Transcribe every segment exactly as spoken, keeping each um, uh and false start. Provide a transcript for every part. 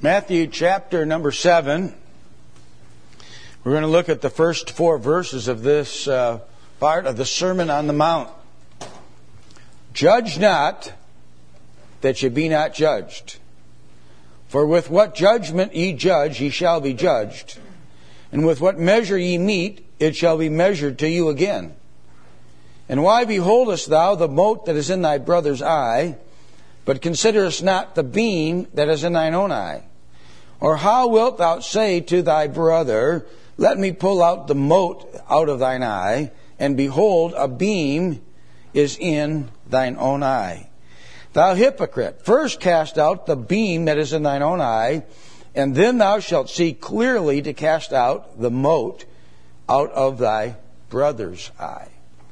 Matthew chapter number seven. We're going to look at the first four verses of this uh, part of the Sermon on the Mount. Judge not, that ye be not judged. For with what judgment ye judge, ye shall be judged. And with what measure ye mete, it shall be measured to you again. And why beholdest thou the mote that is in thy brother's eye, but considerest not the beam that is in thine own eye? Or how wilt thou say to thy brother, let me pull out the mote out of thine eye, and behold, a beam is in thine own eye? Thou hypocrite, first cast out the beam that is in thine own eye, and then thou shalt see clearly to cast out the mote out of thy brother's eye.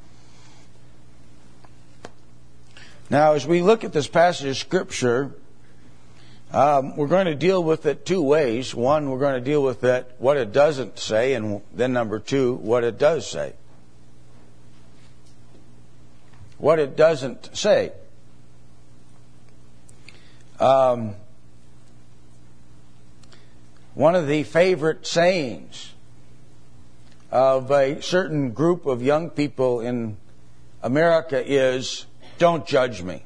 Now, as we look at this passage of Scripture, um, we're going to deal with it two ways. One, we're going to deal with it, what it doesn't say, and then number two, what it does say. What it doesn't say. Um, one of the favorite sayings of a certain group of young people in America is, don't judge me.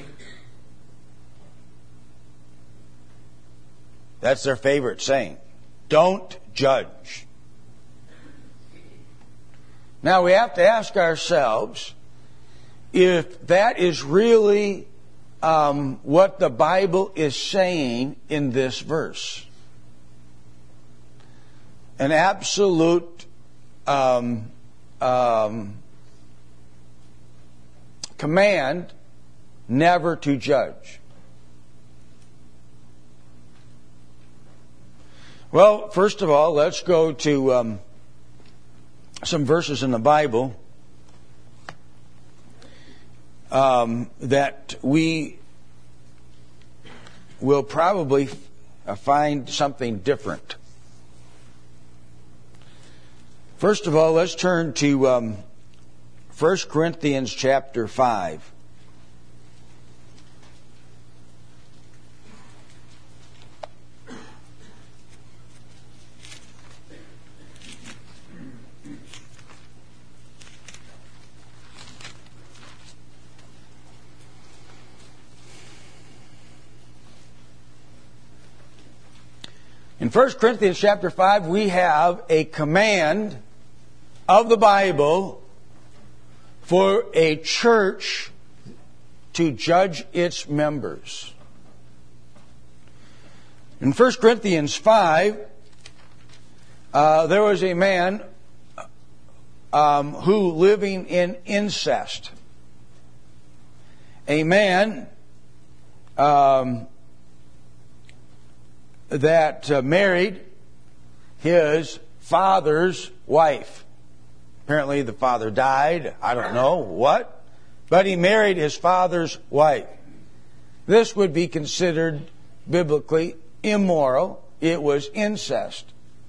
That's their favorite saying. Don't judge. Now we have to ask ourselves if that is really um, what the Bible is saying in this verse. An absolute um, um, command never to judge. Well, first of all, let's go to um, some verses in the Bible um, that we will probably find something different. First of all, let's turn to um, First Corinthians chapter five. In First Corinthians chapter five, we have a command of the Bible for a church to judge its members. In First Corinthians five, uh, there was a man um, who living in incest. A man um, that uh, married his father's wife. Apparently the father died. I don't know what. But he married his father's wife. This would be considered biblically immoral. It was incest.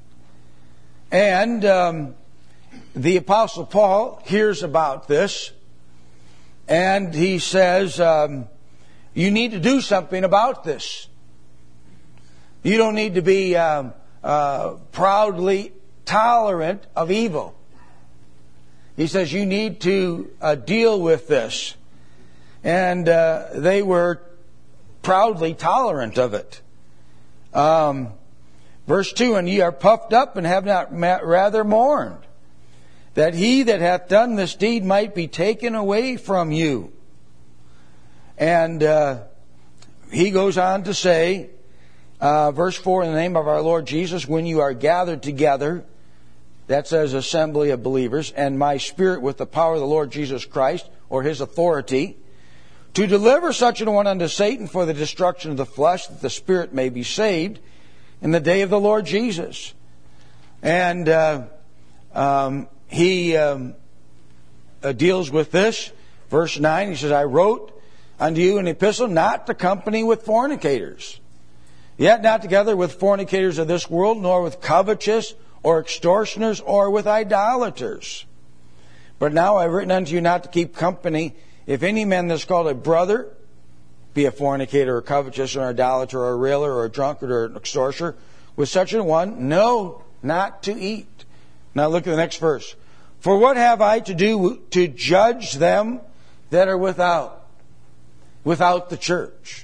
And um, the Apostle Paul hears about this. And he says, um, you need to do something about this. You don't need to be um, uh, proudly tolerant of evil. He says you need to uh, deal with this. And uh, they were proudly tolerant of it. Um, verse two, and ye are puffed up and have not rather mourned, that he that hath done this deed might be taken away from you. And uh, he goes on to say, uh, verse four, in the name of our Lord Jesus, when you are gathered together, that says assembly of believers, and my spirit with the power of the Lord Jesus Christ, or his authority, to deliver such an one unto Satan for the destruction of the flesh, that the spirit may be saved in the day of the Lord Jesus. And uh, um, he um, uh, deals with this. Verse nine, he says, I wrote unto you an epistle not to company with fornicators, yet not together with fornicators of this world, nor with covetous, or extortioners, or with idolaters. But now I have written unto you not to keep company, if any man that's called a brother, be a fornicator or covetous or an idolater or a railer or a drunkard or an extortioner. With such a one, no, not to eat. Now look at the next verse. For what have I to do to judge them that are without, without the church?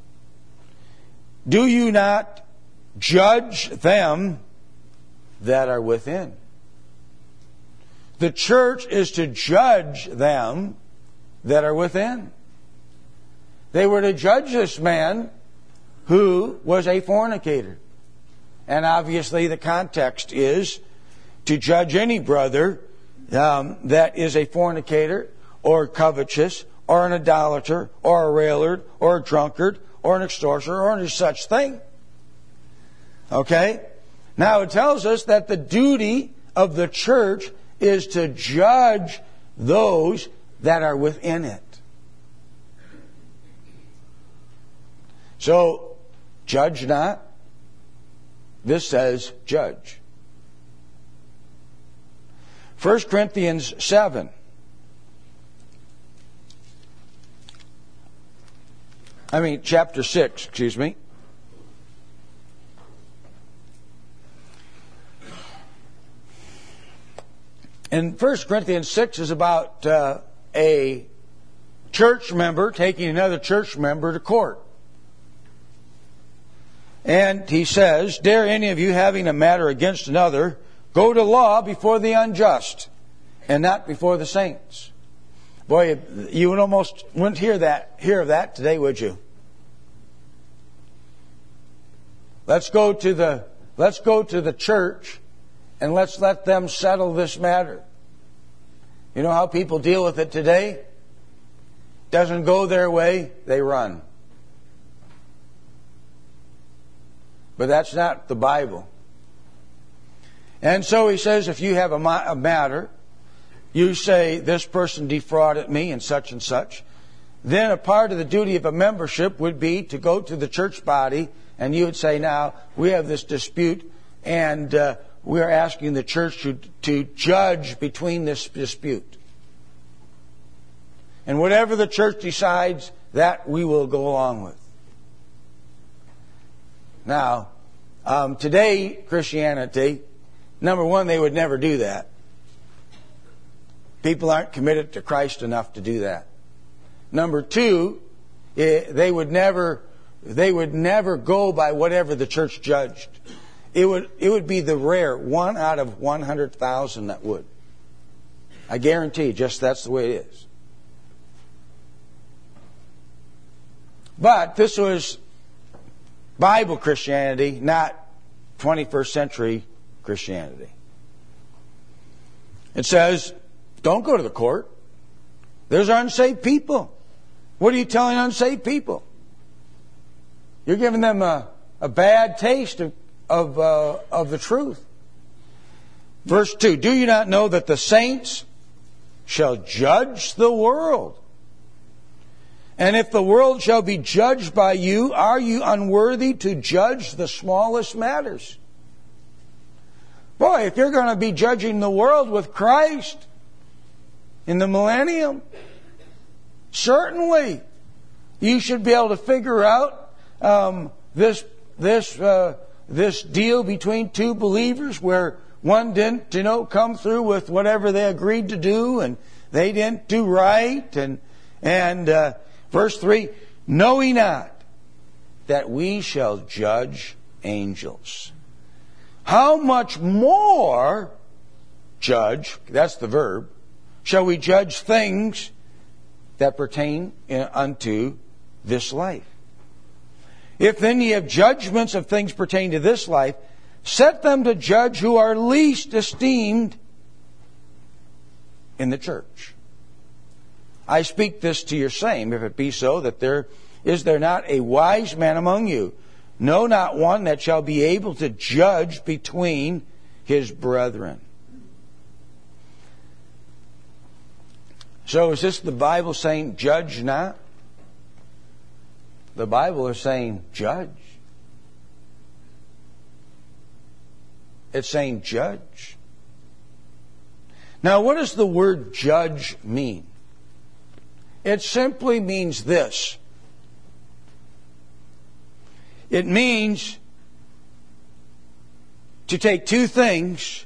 Do you not judge them that are within? The church is to judge them that are within. They were to judge this man who was a fornicator. And obviously the context is to judge any brother um, that is a fornicator or covetous or an idolater or a railer or a drunkard or an extortioner or any such thing. Okay? Now it tells us that the duty of the church is to judge those that are within it. So, judge not. This says judge. First Corinthians seven. I mean, chapter six, excuse me. And First Corinthians six is about uh, a church member taking another church member to court. And he says, dare any of you having a matter against another, go to law before the unjust, and not before the saints. Boy, you would almost wouldn't hear that hear of that today, would you? Let's go to the let's go to the church and let's let them settle this matter. You know how people deal with it today? Doesn't go their way, they run. But that's not the Bible. And so he says, if you have a, ma- a matter, you say, this person defrauded me and such and such, then a part of the duty of a membership would be to go to the church body and you would say, now, we have this dispute and uh, we are asking the church to, to judge between this dispute. And whatever the church decides, that we will go along with. Now, um, today, Christianity, number one, they would never do that. People aren't committed to Christ enough to do that. Number two, it, they would never, they would never go by whatever the church judged. It would, it would be the rare one out of one hundred thousand that would. I guarantee, just that's the way it is. But this was Bible Christianity, not twenty-first century Christianity. It says, don't go to the court. There's unsaved people. What are you telling unsaved people? You're giving them a, a bad taste of, of, uh, of the truth. Verse two, do you not know that the saints shall judge the world? And if the world shall be judged by you, are you unworthy to judge the smallest matters? Boy, if you're going to be judging the world with Christ in the millennium, certainly you should be able to figure out um, this this uh, this deal between two believers where one didn't, you know, come through with whatever they agreed to do, and they didn't do right, and and. Uh, Verse three, know ye not that we shall judge angels? How much more judge, that's the verb, shall we judge things that pertain unto this life? If then ye have judgments of things pertaining to this life, set them to judge who are least esteemed in the church. I speak this to your shame, if it be so, that there is there not a wise man among you, no, not one that shall be able to judge between his brethren. So is this the Bible saying, judge not? The Bible is saying, judge. It's saying, judge. Now, what does the word judge mean? It simply means this. It means to take two things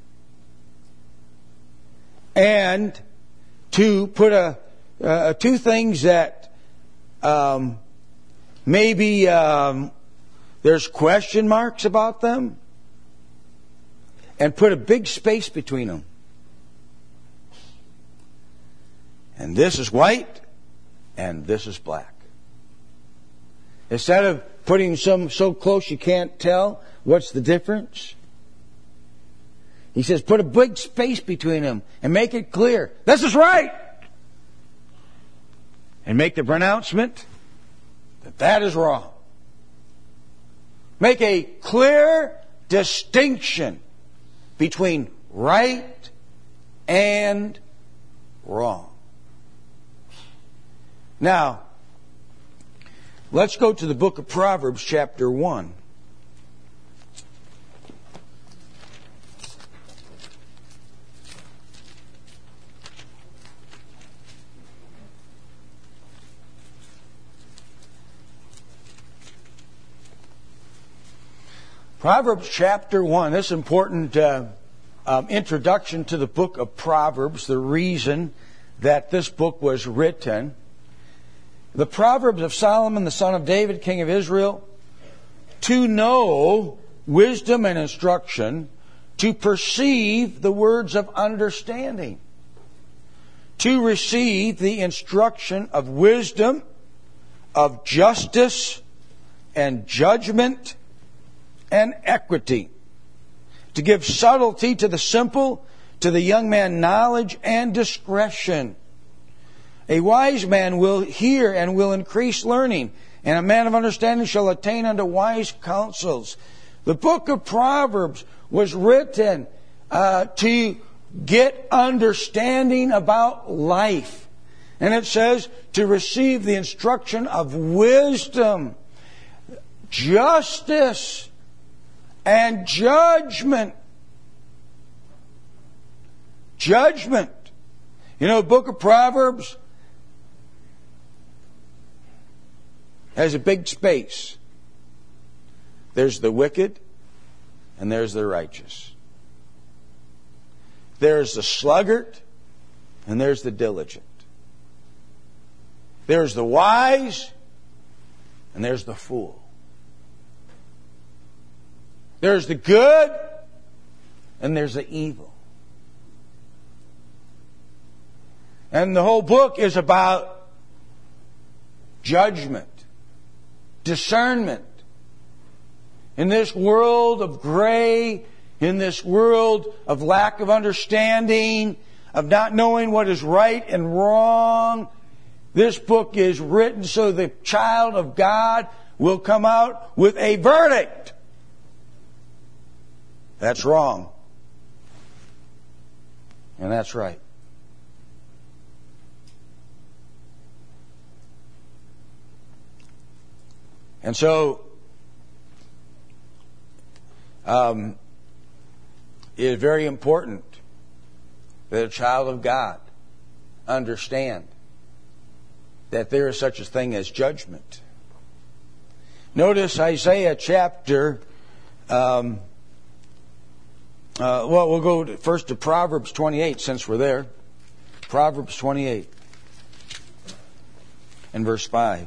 and to put a uh, two things that um, maybe um, there's question marks about them, and put a big space between them. And this is white, and this is black. Instead of putting some so close you can't tell what's the difference, he says put a big space between them and make it clear. This is right! And make the pronouncement that that is wrong. Make a clear distinction between right and wrong. Now, let's go to the book of Proverbs, chapter one. Proverbs chapter one. This is an important uh, um, introduction to the book of Proverbs, the reason that this book was written. The Proverbs of Solomon, the son of David, king of Israel, to know wisdom and instruction, to perceive the words of understanding, to receive the instruction of wisdom, of justice and judgment and equity, to give subtlety to the simple, to the young man knowledge and discretion. A wise man will hear and will increase learning, and a man of understanding shall attain unto wise counsels. The book of Proverbs was written uh, to get understanding about life. And it says to receive the instruction of wisdom, justice, and judgment. Judgment. You know, the book of Proverbs has a big space. There's the wicked and there's the righteous. There's the sluggard and there's the diligent. There's the wise and there's the fool. There's the good and there's the evil. And the whole book is about judgment, discernment. In this world of gray, in this world of lack of understanding, of not knowing what is right and wrong, this book is written so the child of God will come out with a verdict. That's wrong. And that's right. And so, um, it is very important that a child of God understand that there is such a thing as judgment. Notice Isaiah chapter, um, uh, well, we'll go to, first to Proverbs twenty-eight since we're there. Proverbs twenty-eight and verse five.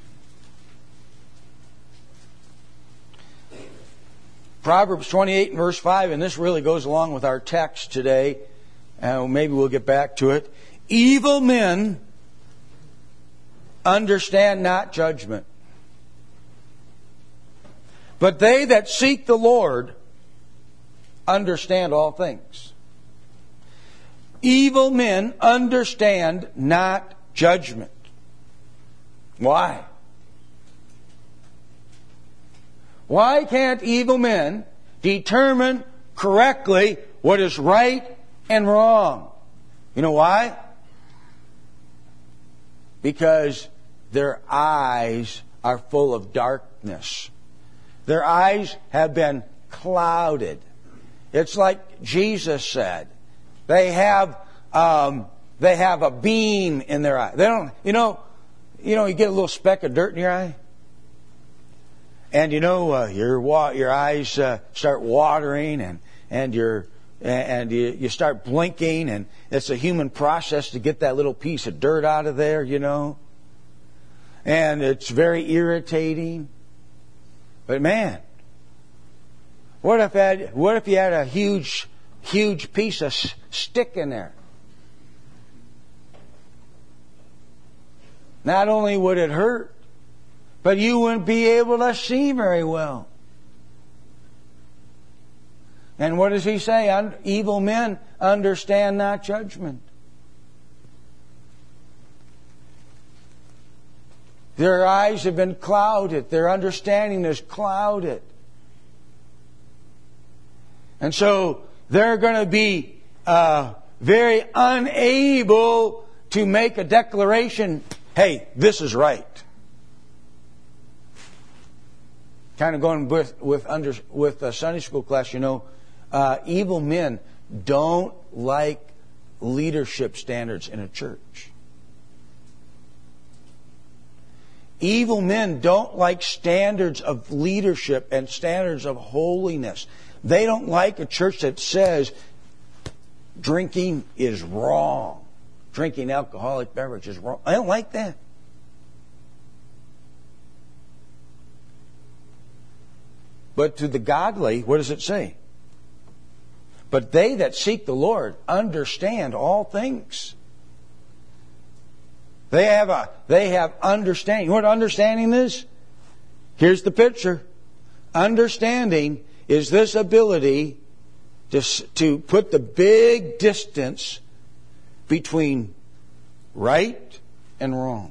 Proverbs twenty-eight and verse five, and this really goes along with our text today, and maybe we'll get back to it. Evil men understand not judgment, but they that seek the Lord understand all things. Evil men understand not judgment. Why? Why can't evil men determine correctly what is right and wrong? You know why? Because their eyes are full of darkness. Their eyes have been clouded. It's like Jesus said. They have um, they have a beam in their eye. They don't. You know. You know. You get a little speck of dirt in your eye. And you know, uh, your wa- your eyes uh, start watering, and and your and you, you start blinking, and it's a human process to get that little piece of dirt out of there, you know. And it's very irritating. But man, what if had what if you had a huge huge piece of s- stick in there? Not only would it hurt, but you wouldn't be able to see very well. And what does he say? Un- evil men understand not judgment. Their eyes have been clouded. Their understanding is clouded. And so they're going to be uh, very unable to make a declaration, hey, this is right. Kind of going with with, under, with a Sunday school class, you know, uh, evil men don't like leadership standards in a church. Evil men don't like standards of leadership and standards of holiness. They don't like a church that says drinking is wrong. Drinking alcoholic beverage is wrong. I don't like that. But to the godly, what does it say? But they that seek the Lord understand all things. They have a they have understanding. You know what understanding is? Here's the picture. Understanding is this ability to, to put the big distance between right and wrong.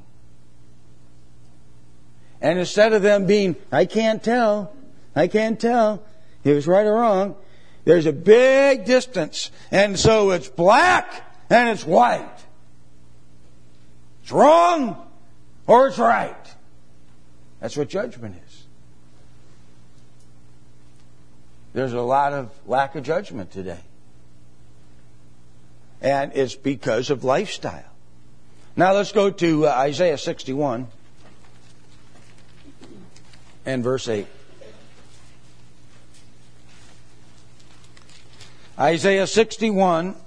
And instead of them being, I can't tell, I can't tell if it's right or wrong, there's a big distance. And so it's black and it's white. It's wrong or it's right. That's what judgment is. There's a lot of lack of judgment today. And it's because of lifestyle. Now let's go to uh, Isaiah sixty-one and verse eight. Isaiah sixty-one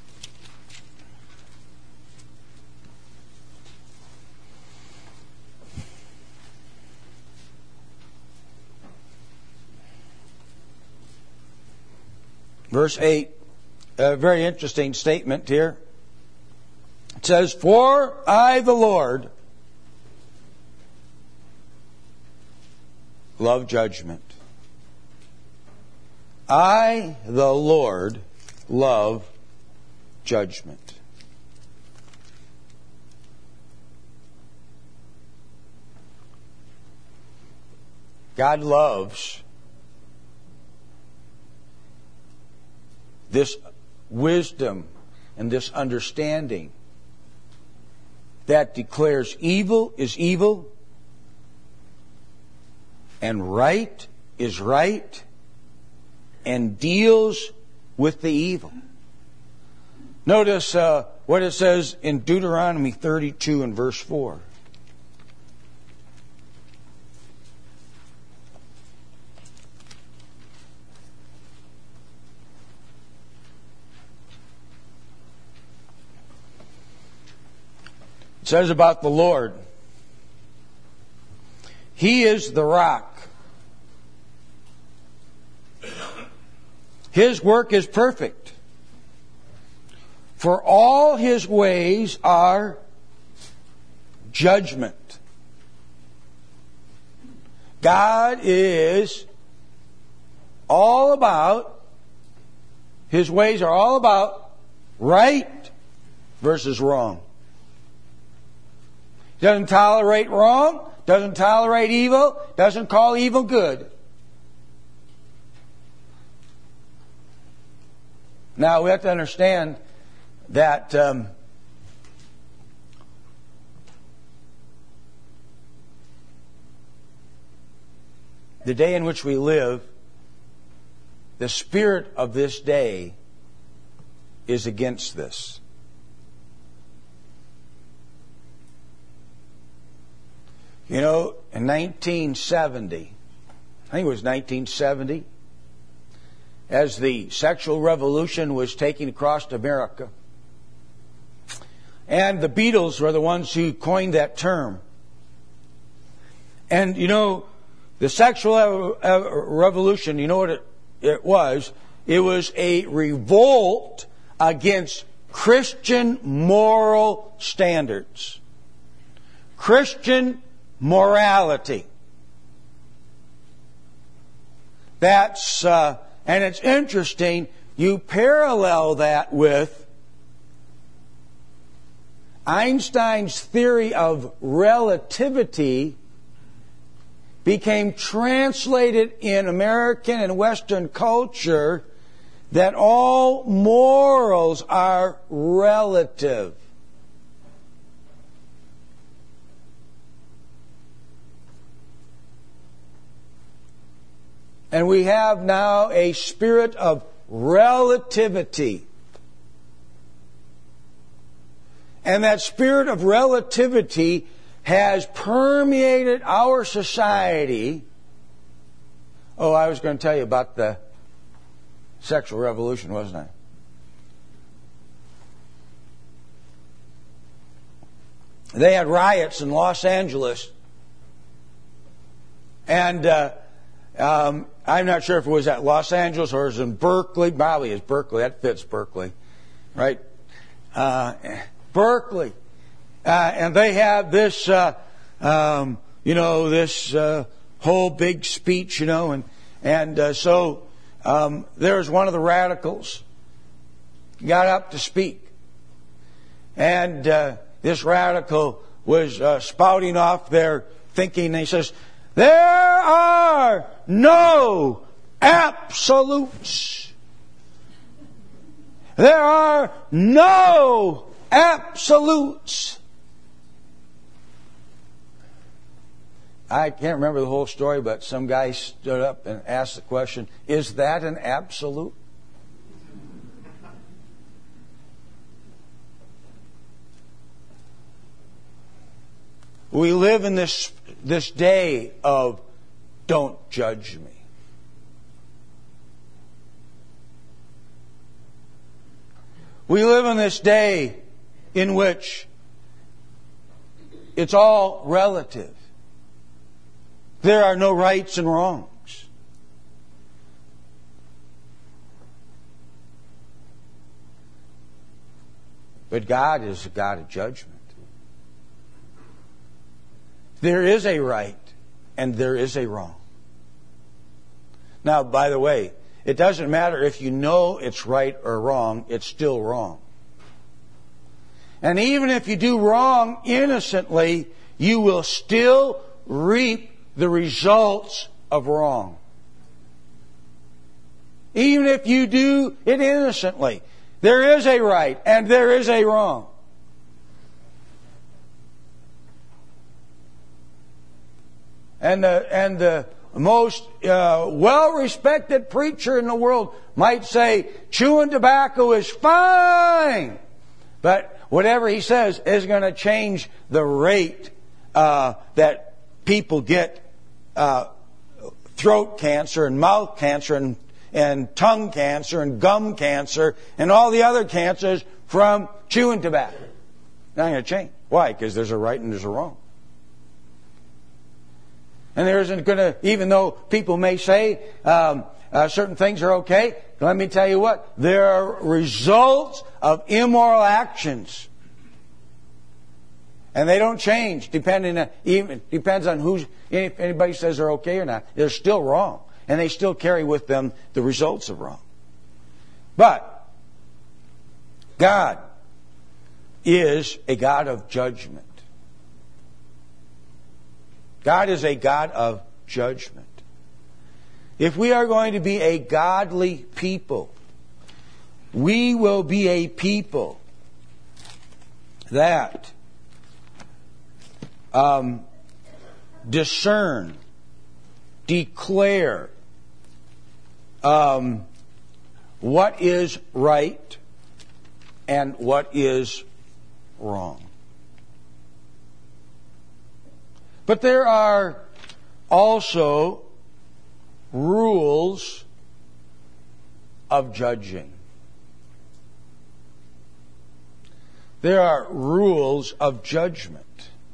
verse eight, a very interesting statement here. It says, for I, the Lord, love judgment. I, the Lord, love judgment. God loves this wisdom and this understanding that declares evil is evil and right is right and deals with the evil. Notice uh, what it says in Deuteronomy thirty-two and verse four. It says about the Lord, He is the rock. His work is perfect. For all His ways are judgment. God is all about, His ways are all about right versus wrong. Doesn't tolerate wrong, doesn't tolerate evil, doesn't call evil good. Now we have to understand that um, the day in which we live, the spirit of this day is against this. You know, in nineteen seventy, I think it was nineteen seventy, as the sexual revolution was taking across America. And the Beatles were the ones who coined that term. And, you know, the sexual revolution, you know what it, it was? It was a revolt against Christian moral standards. Christian morality. That's, uh, and it's interesting, you parallel that with Einstein's theory of relativity became translated in American and Western culture that all morals are relative. And we have now a spirit of relativity. And that spirit of relativity has permeated our society. Oh, I was going to tell you about the sexual revolution, wasn't I? They had riots in Los Angeles. And uh, um, I'm not sure if it was at Los Angeles or it was in Berkeley. Probably it's Berkeley. That fits Berkeley. Right? Uh, Berkeley. Uh, and they have this, uh, um, you know, this uh, whole big speech, you know, and, and uh, so um, there's one of the radicals got up to speak. And uh, this radical was uh, spouting off their thinking, and he says, there are no absolutes. There are no absolutes. I can't remember the whole story, but some guy stood up and asked the question, is that an absolute? We live in this, this day of don't judge me. We live in this day in which it's all relative. There are no rights and wrongs. But God is a God of judgment. There is a right and there is a wrong. Now, by the way, it doesn't matter if you know it's right or wrong, it's still wrong. And even if you do wrong innocently, you will still reap the results of wrong. Even if you do it innocently, there is a right and there is a wrong. And the, and the most uh, well-respected preacher in the world might say, chewing tobacco is fine. But whatever he says is going to change the rate uh, that people get uh, throat cancer and mouth cancer and, and tongue cancer and gum cancer and all the other cancers from chewing tobacco. Not going to change. Why? Because there's a right and there's a wrong. And there isn't going to, even though people may say um, uh, certain things are okay, let me tell you what, there are results of immoral actions. And they don't change depending on, even depends on who's, if anybody says they're okay or not. They're still wrong. And they still carry with them the results of wrong. But God is a God of judgment. God is a God of judgment. If we are going to be a godly people, we will be a people that um, discern, declare um, what is right and what is wrong. But there are also rules of judging. There are rules of judgment.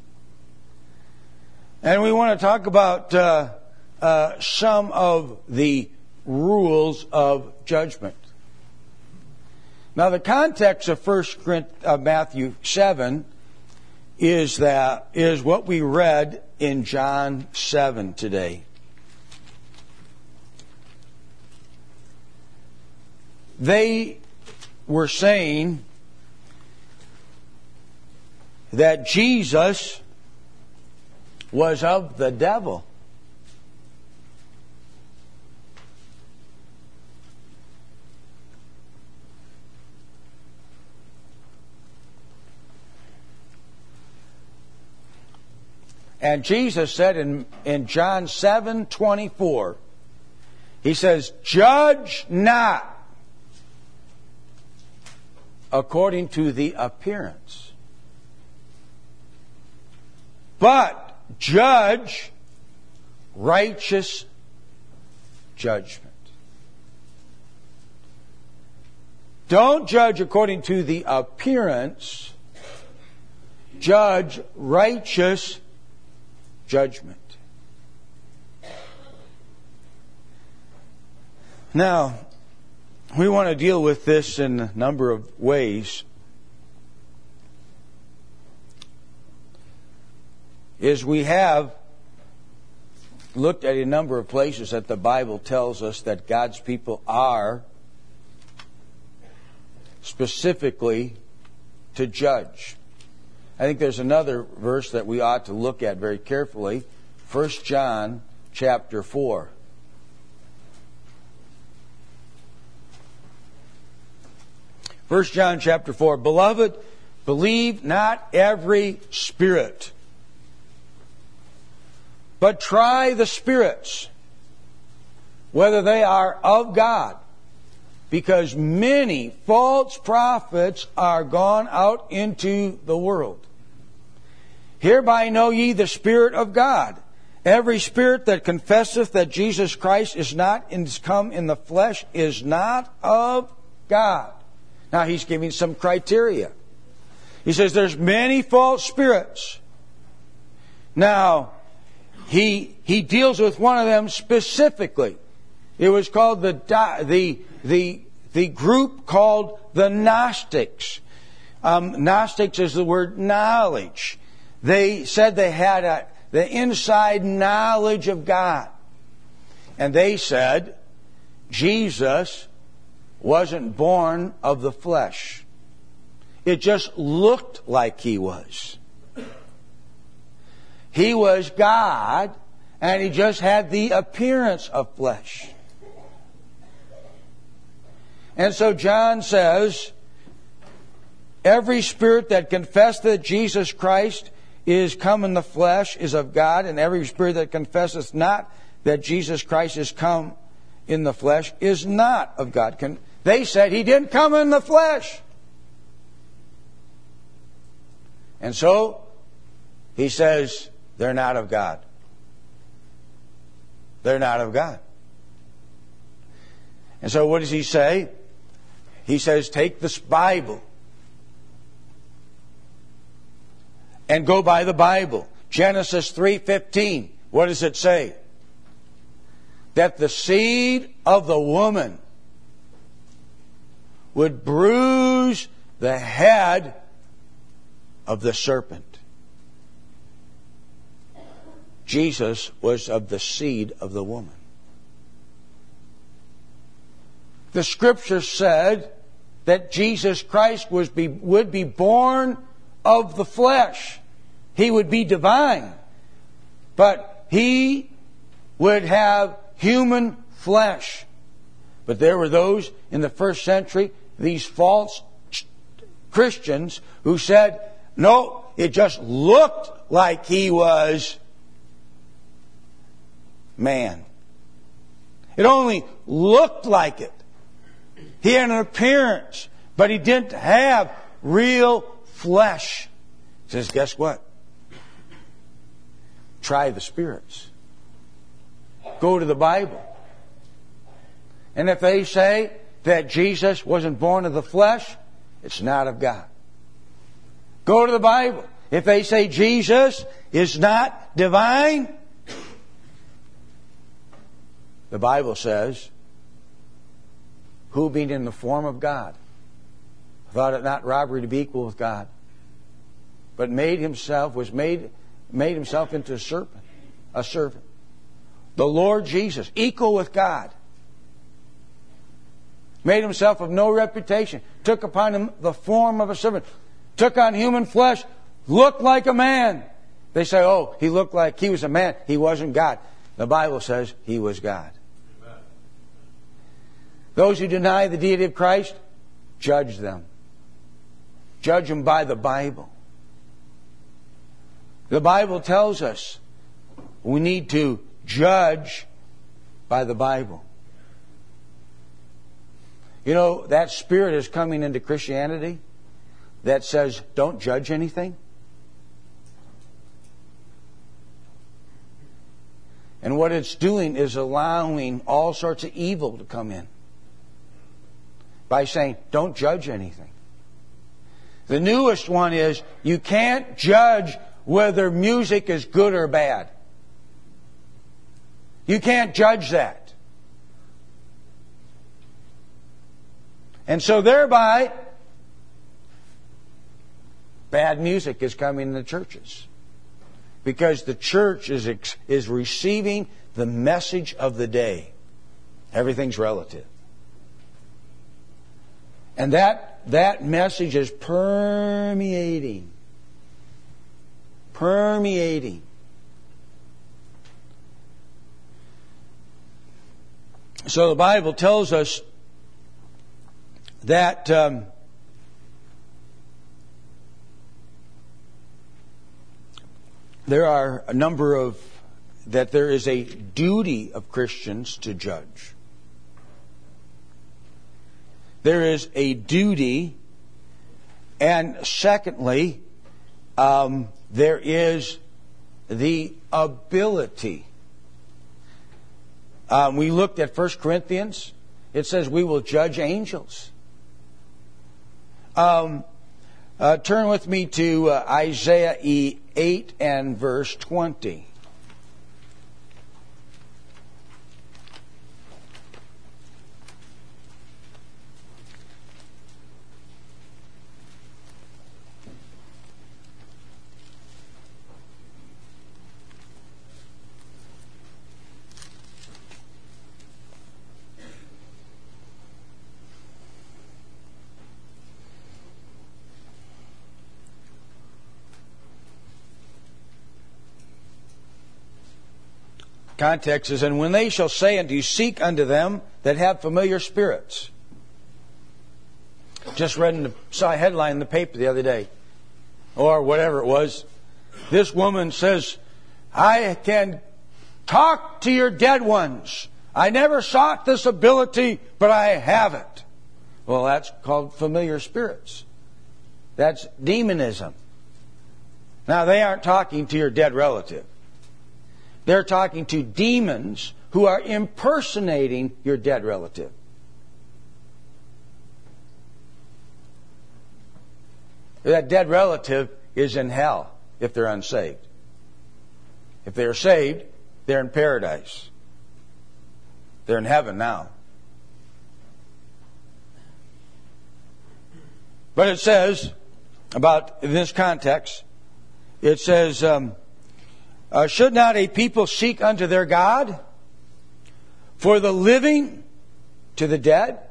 And we want to talk about uh, uh, some of the rules of judgment. Now, the context of First Matthew seven is that is what we read in John seven today. They were saying that Jesus was of the devil. And Jesus said in, in John seven twenty-four, He says, "Judge not according to the appearance, but judge righteous judgment." Don't judge according to the appearance. Judge righteous judgment. Now, we want to deal with this in a number of ways. Is we have looked at a number of places that the Bible tells us that God's people are specifically to judge. I think there's another verse that we ought to look at very carefully. First John chapter four. First John chapter four. "Beloved, believe not every spirit, but try the spirits, whether they are of God, because many false prophets are gone out into the world. Hereby know ye the Spirit of God. Every spirit that confesseth that Jesus Christ is not is come in the flesh is not of God." Now he's giving some criteria. He says there's many false spirits. Now, he he deals with one of them specifically. It was called the the the the group called the Gnostics. Um, Gnostics is the word knowledge. They said they had a, the inside knowledge of God. And they said Jesus wasn't born of the flesh. It just looked like He was. He was God, and He just had the appearance of flesh. And so John says, every spirit that confesseth that Jesus Christ is come in the flesh is of God, and every spirit that confesseth not that Jesus Christ is come in the flesh is not of God. Can, they said He didn't come in the flesh. And so He says they're not of God. They're not of God. And so what does He say? He says, take this Bible and go by the Bible. Genesis three fifteen. What does it say? That the seed of the woman would bruise the head of the serpent. Jesus was of the seed of the woman. The Scripture said that Jesus Christ was be, would be born of the flesh. He would be divine. But He would have human flesh. But there were those in the first century, these false Christians, who said, no, it just looked like He was man. It only looked like it. He had an appearance, but He didn't have real flesh. He says, guess what? Try the spirits. Go to the Bible. And if they say that Jesus wasn't born of the flesh, it's not of God. Go to the Bible. If they say Jesus is not divine, the Bible says, who being in the form of God, thought it not robbery to be equal with God, but made himself, was made, made himself into a serpent, a servant. The Lord Jesus, equal with God, made himself of no reputation, took upon him the form of a servant, took on human flesh, looked like a man. They say, oh, he looked like he was a man. He wasn't God. The Bible says he was God. Amen. Those who deny the deity of Christ, judge them. Judge them by the Bible. The Bible tells us we need to judge by the Bible. You know, that spirit is coming into Christianity that says, don't judge anything. And what it's doing is allowing all sorts of evil to come in by saying, don't judge anything. The newest one is, you can't judge whether music is good or bad. You can't judge that. And so thereby, bad music is coming in the churches. Because the church is is receiving the message of the day. Everything's relative. And that, that message is permeating. Permeating. So the Bible tells us that um, there are a number of, that there is a duty of Christians to judge. There is a duty, and secondly, um, there is the ability. Um, we looked at First Corinthians. It says we will judge angels. Um, uh, turn with me to uh, Isaiah eight and verse twenty. Context is, and when they shall say unto you, seek unto them that have familiar spirits. Just read in the, saw a headline in the paper the other day, or whatever it was. This woman says, I can talk to your dead ones. I never sought this ability, but I have it. Well, that's called familiar spirits. That's demonism. Now, they aren't talking to your dead relative. They're talking to demons who are impersonating your dead relative. That dead relative is in hell if they're unsaved. If they're saved, they're in paradise. They're in heaven now. But it says, about in this context, it says, um, Uh, should not a people seek unto their God? For the living to the dead,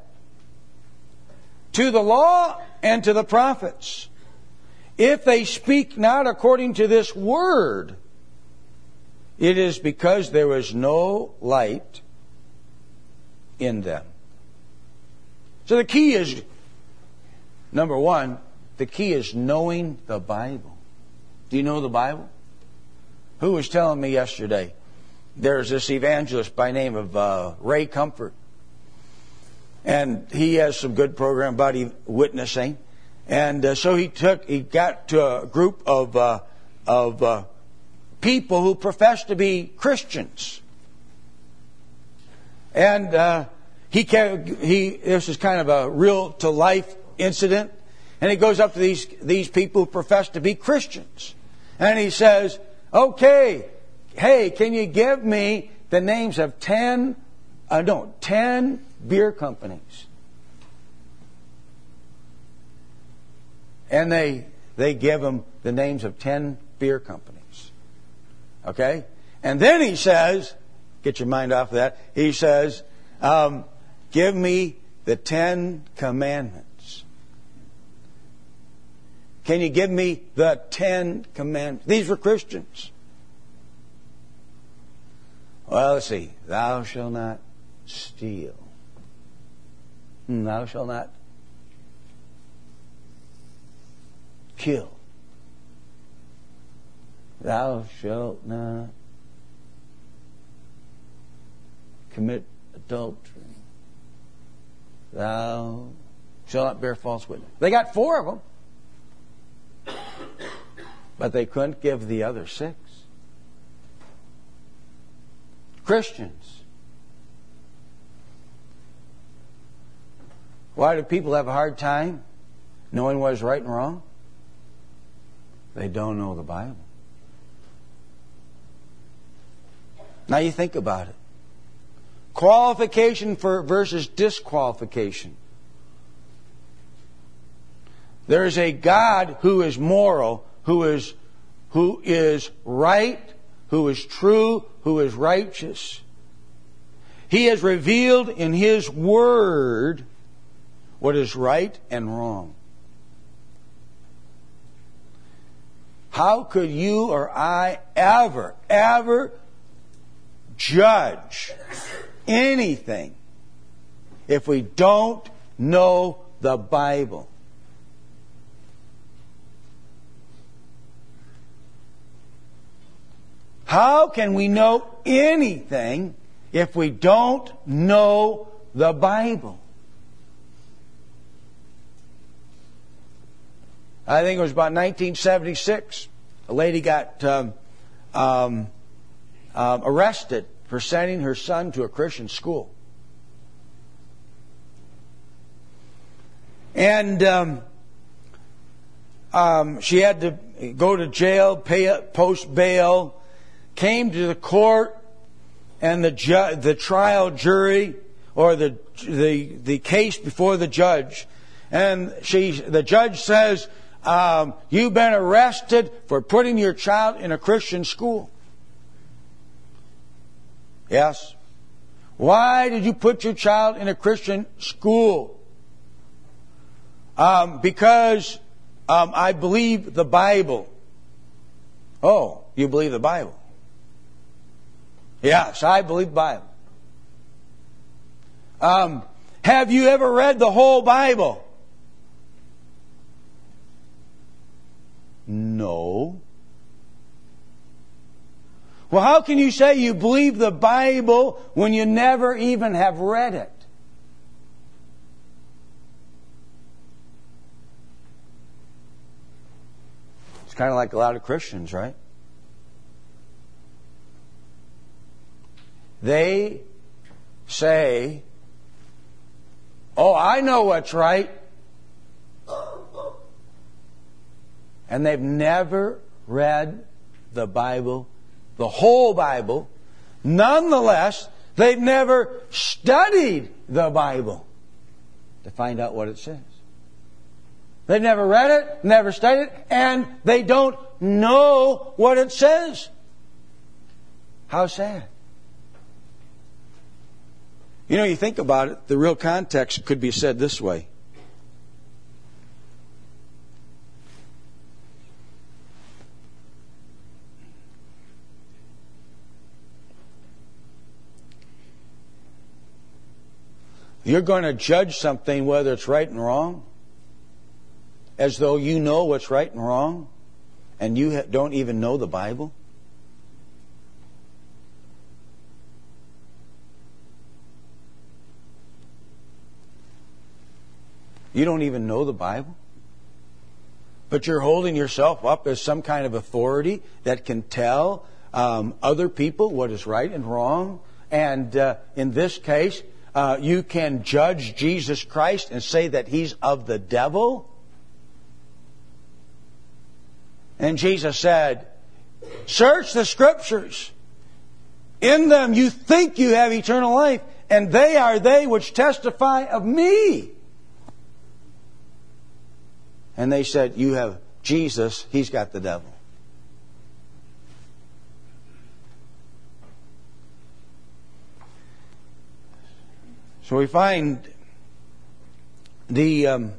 to the law and to the prophets, if they speak not according to this word, it is because there is no light in them. So the key is, number one, the key is knowing the Bible. Do you know the Bible? Who was telling me yesterday? There's this evangelist by name of uh, Ray Comfort. And he has some good program about witnessing. And uh, so he took, he got to a group of, uh, of uh, people who profess to be Christians. And uh, he, he, this is kind of a real to life incident. And he goes up to these, these people who profess to be Christians. And he says, okay, hey, can you give me the names of ten, uh, no, ten beer companies? And they, they give him the names of ten beer companies. Okay? And then he says, get your mind off of that, he says, um, give me the Ten Commandments. Can you give me the Ten Commandments? These were Christians. Well, let's see. Thou shalt not steal. Thou shalt not kill. Thou shalt not commit adultery. Thou shalt not bear false witness. They got four of them. But they couldn't give the other six. Christians. Why do people have a hard time knowing what is right and wrong? They don't know the Bible. Now you think about it. Qualification for versus disqualification. There is a God who is moral, who is who is right, who is true, who is righteous. He has revealed in His Word what is right and wrong. How could you or I ever, ever judge anything if we don't know the Bible? How can we know anything if we don't know the Bible? I think it was about nineteen seventy-six. A lady got um, um, um, arrested for sending her son to a Christian school. And um, um, she had to go to jail, pay post bail. Came to the court, and the ju- the trial jury or the the the case before the judge, and she the judge says, um, "You've been arrested for putting your child in a Christian school." Yes. Why did you put your child in a Christian school? Um, because um, I believe the Bible. Oh, you believe the Bible? Yes, I believe the Bible. Um, have you ever read the whole Bible? No. Well, how can you say you believe the Bible when you never even have read it? It's kind of like a lot of Christians, right? They say, "Oh, I know what's right." And they've never read the Bible, the whole Bible. Nonetheless, they've never studied the Bible to find out what it says. They've never read it, never studied it, and they don't know what it says. How sad. You know, you think about it, the real context could be said this way. You're going to judge something whether it's right and wrong as though you know what's right and wrong and you don't even know the Bible? You don't even know the Bible? But you're holding yourself up as some kind of authority that can tell um, other people what is right and wrong. And uh, in this case, uh, you can judge Jesus Christ and say that He's of the devil? And Jesus said, search the Scriptures. In them you think you have eternal life, and they are they which testify of me. And they said, you have Jesus, He's got the devil. So we find the um,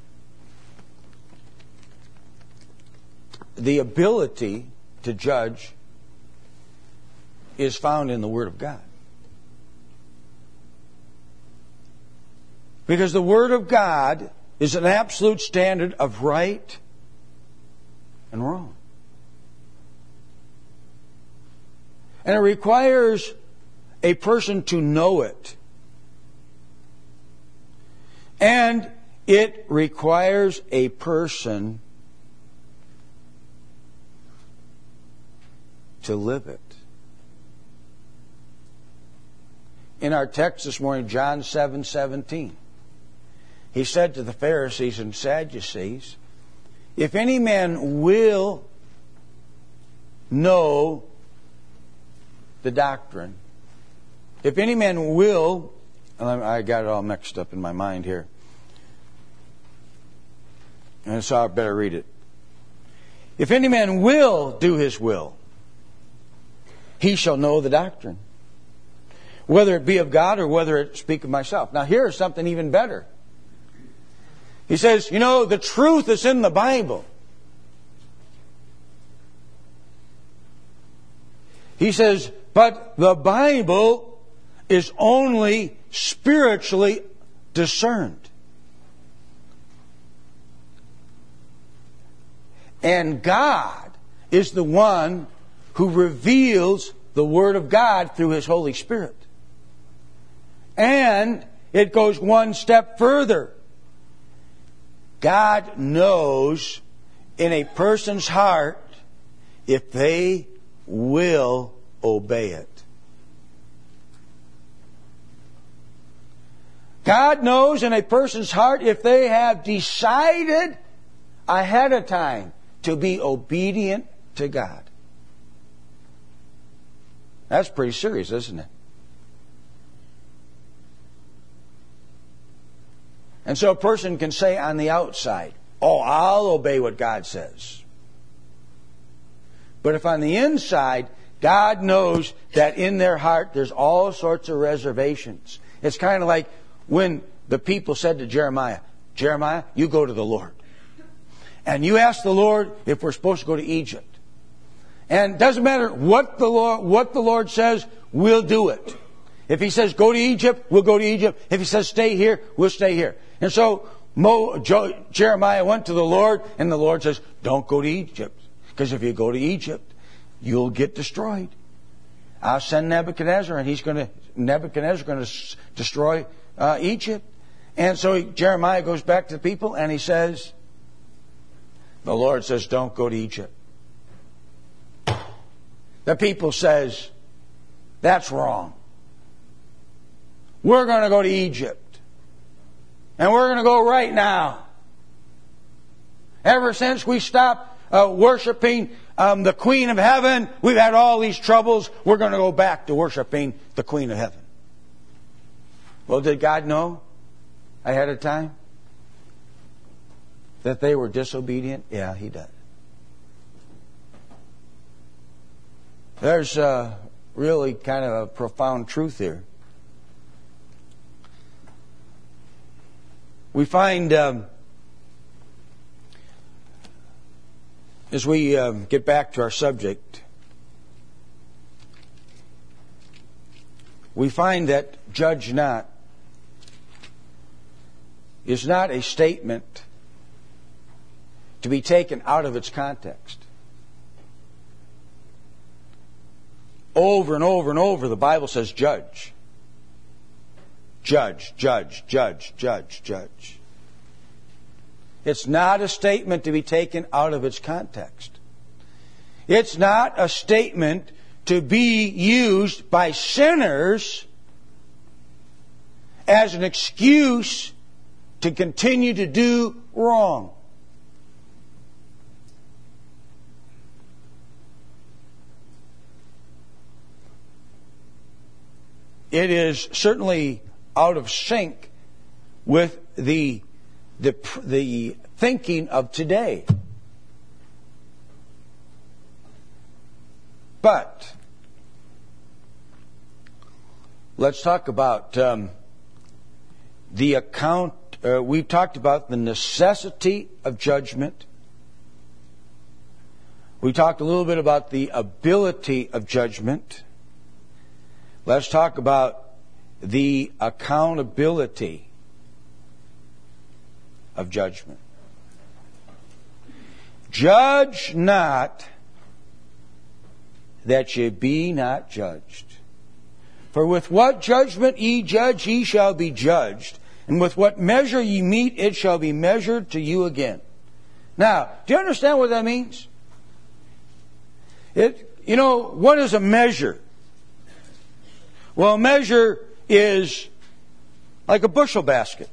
the ability to judge is found in the Word of God. Because the Word of God is an absolute standard of right and wrong. And it requires a person to know it. And it requires a person to live it. In our text this morning, John seven seventeen, He said to the Pharisees and Sadducees, if any man will know the doctrine, if any man will, I got it all mixed up in my mind here, and so I better read it. If any man will do his will, he shall know the doctrine, whether it be of God or whether it speak of myself. Now here's something even better. He says, you know, the truth is in the Bible. He says, but the Bible is only spiritually discerned. And God is the one who reveals the Word of God through His Holy Spirit. And it goes one step further. God knows in a person's heart if they will obey it. God knows in a person's heart if they have decided ahead of time to be obedient to God. That's pretty serious, isn't it? And so a person can say on the outside, oh, I'll obey what God says. But if on the inside, God knows that in their heart there's all sorts of reservations. It's kind of like when the people said to Jeremiah, Jeremiah, you go to the Lord. And you ask the Lord if we're supposed to go to Egypt. And it doesn't matter what the Lord, what the Lord says, we'll do it. If He says go to Egypt, we'll go to Egypt. If He says stay here, we'll stay here. And so Mo, jo, Jeremiah went to the Lord, and the Lord says, don't go to Egypt. Because if you go to Egypt, you'll get destroyed. I'll send Nebuchadnezzar, and he's going to Nebuchadnezzar is going to destroy uh, Egypt. And so he, Jeremiah goes back to the people, and he says, the Lord says, don't go to Egypt. The people says, that's wrong. We're going to go to Egypt. And we're going to go right now. Ever since we stopped uh, worshiping um, the Queen of Heaven, we've had all these troubles. We're going to go back to worshiping the Queen of Heaven. Well, did God know ahead of time that they were disobedient? Yeah, He did. There's uh, really kind of a profound truth here. We find, um, as we um, get back to our subject, we find that judge not is not a statement to be taken out of its context. Over and over and over, the Bible says judge. Judge, judge, judge, judge, judge. It's not a statement to be taken out of its context. It's not a statement to be used by sinners as an excuse to continue to do wrong. It is certainly out of sync with the, the, the thinking of today. But let's talk about um, the account. Uh, we've talked about the necessity of judgment. We talked a little bit about the ability of judgment. Let's talk about the accountability of judgment. Judge not, that ye be not judged. For with what judgment ye judge, ye shall be judged. And with what measure ye meet, it shall be measured to you again. Now, do you understand what that means? It, you know, what is a measure? Well, a measure is like a bushel basket.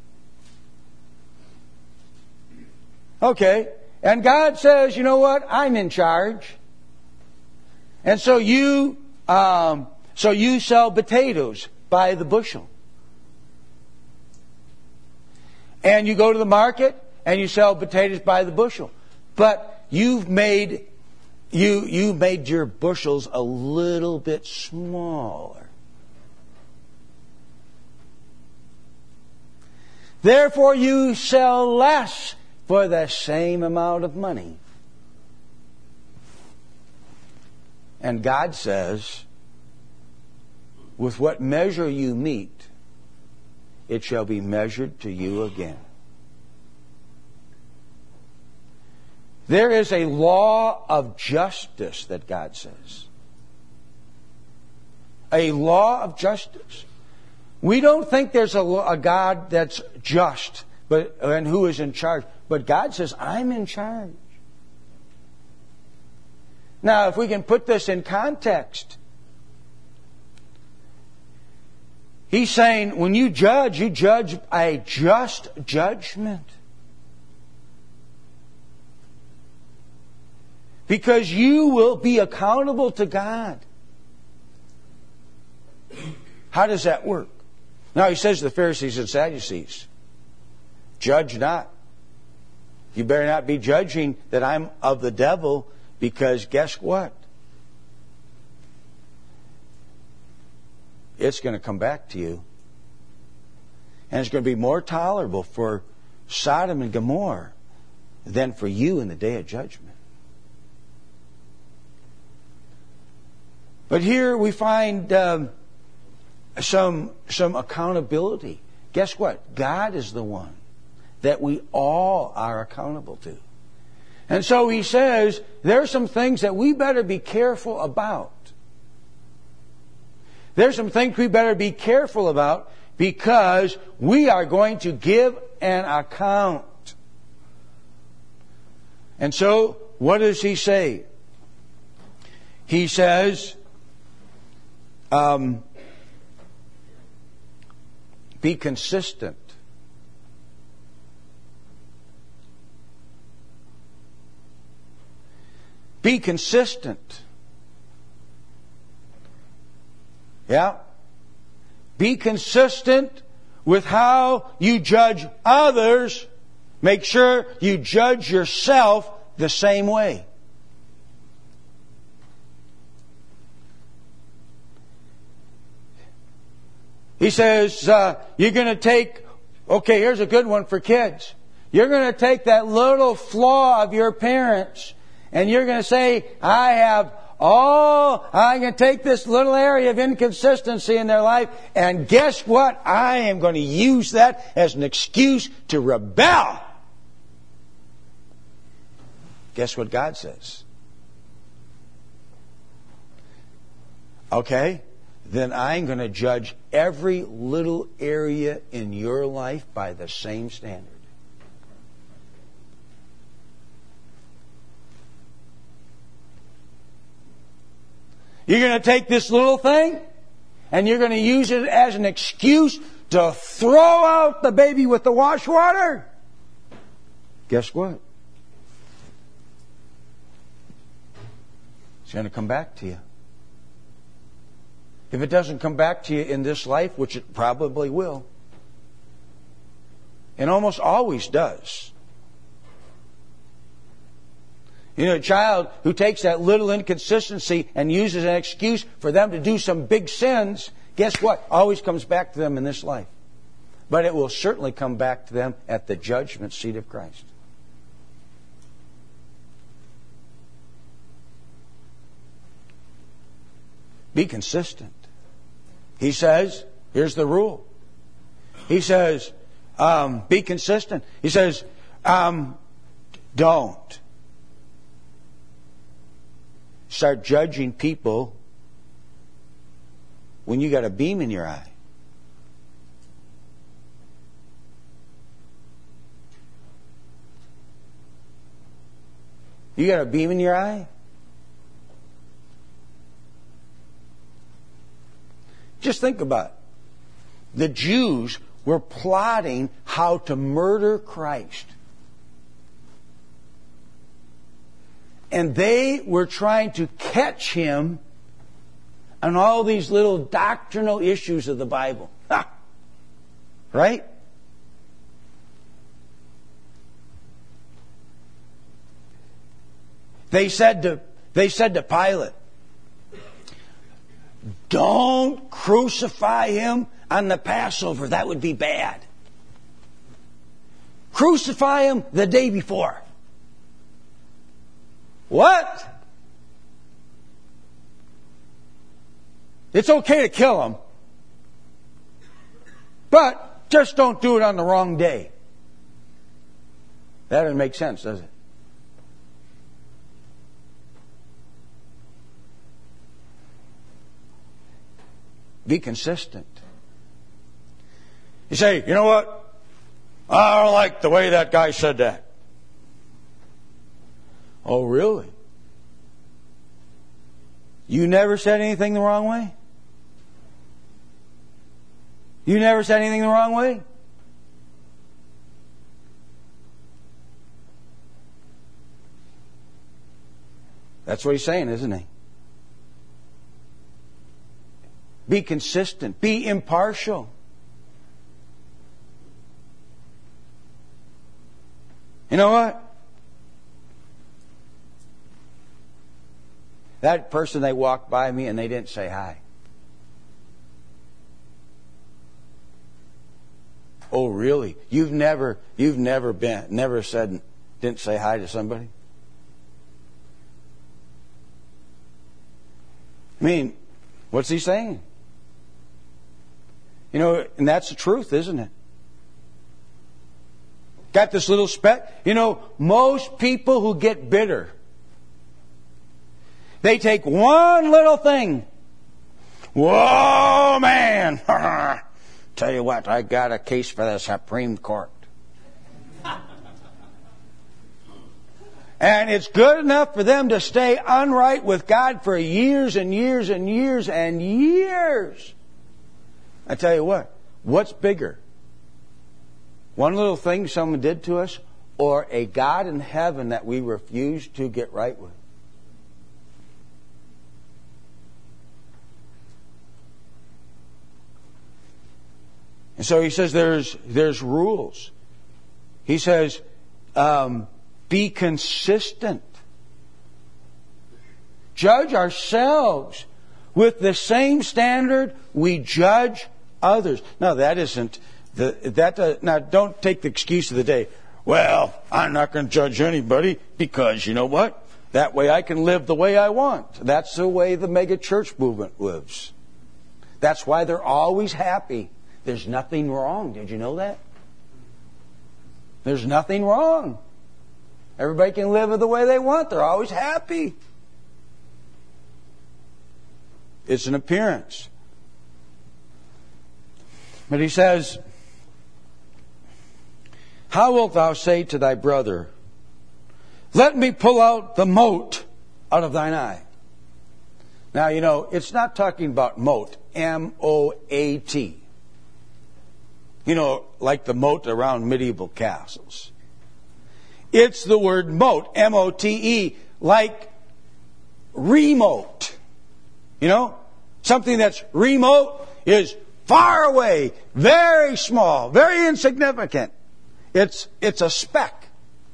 Okay. And God says, you know what? I'm in charge. And so you, um, so you sell potatoes by the bushel. And you go to the market and you sell potatoes by the bushel. But you've made, you, you made your bushels a little bit smaller. Therefore you sell less for the same amount of money. And God says, with what measure you meet, it shall be measured to you again. There is a law of justice that God says. A law of justice. We don't think there's a, a God that's just, but and who is in charge. But God says, I'm in charge. Now, if we can put this in context, He's saying, when you judge, you judge a just judgment. Because you will be accountable to God. How does that work? Now, He says to the Pharisees and Sadducees, judge not. You better not be judging that I'm of the devil, because guess what? It's going to come back to you. And it's going to be more tolerable for Sodom and Gomorrah than for you in the day of judgment. But here we find um, some, some accountability. Guess what? God is the one that we all are accountable to. And so He says, there are some things that we better be careful about. There's some things we better be careful about, because we are going to give an account. And so, what does He say? He says, um, be consistent. Be consistent. Yeah? Be consistent with how you judge others. Make sure you judge yourself the same way. He says, uh, you're going to take, okay, here's a good one for kids. You're going to take that little flaw of your parents, and you're going to say, I have all, I can take this little area of inconsistency in their life, and guess what? I am going to use that as an excuse to rebel. Guess what God says? Okay, then I'm going to judge every little area in your life by the same standard. You're going to take this little thing and you're going to use it as an excuse to throw out the baby with the wash water, guess what? It's going to come back to you. If it doesn't come back to you in this life, which it probably will, it almost always does. You know, a child who takes that little inconsistency and uses an excuse for them to do some big sins, guess what? Always comes back to them in this life. But it will certainly come back to them at the judgment seat of Christ. Be consistent. He says, here's the rule. He says, um, be consistent. He says, um, don't start judging people when you got a beam in your eye. You got a beam in your eye? Just think about it. The Jews were plotting how to murder Christ. And they were trying to catch him on all these little doctrinal issues of the Bible. Ha! Right? They said to, they said to Pilate, don't crucify him on the Passover. That would be bad. Crucify him the day before. What? It's okay to kill him, but just don't do it on the wrong day. That doesn't make sense, does it? Be consistent. You say, you know what? I don't like the way that guy said that. Oh, really? You never said anything the wrong way? You never said anything the wrong way? That's what he's saying, isn't he? Be consistent. Be impartial. You know what? That person, they walked by me and they didn't say hi. Oh, really? You've never, you've never been, never said, didn't say hi to somebody? I mean, what's he saying? You know, and that's the truth, isn't it? Got this little speck. You know, most people who get bitter, they take one little thing. Whoa, man! Tell you what, I got a case for the Supreme Court. And it's good enough for them to stay unright with God for years and years and years and years. I tell you what, what's bigger? One little thing someone did to us, or a God in heaven that we refuse to get right with? And so he says there's there's rules. He says, um, be consistent. Judge ourselves with the same standard we judge others. Now that isn't the that uh, now don't take the excuse of the day. Well, I'm not going to judge anybody because you know what? That way I can live the way I want. That's the way the mega church movement lives. That's why they're always happy. There's nothing wrong. Did you know that? There's nothing wrong. Everybody can live the way they want. They're always happy. It's an appearance. But he says, how wilt thou say to thy brother, let me pull out the mote out of thine eye? Now, you know, it's not talking about mote, M O A T. You know, like the moat around medieval castles. It's the word moat, M O T E, like remote. You know, something that's remote is far away, very small, very insignificant. It's, it's a speck.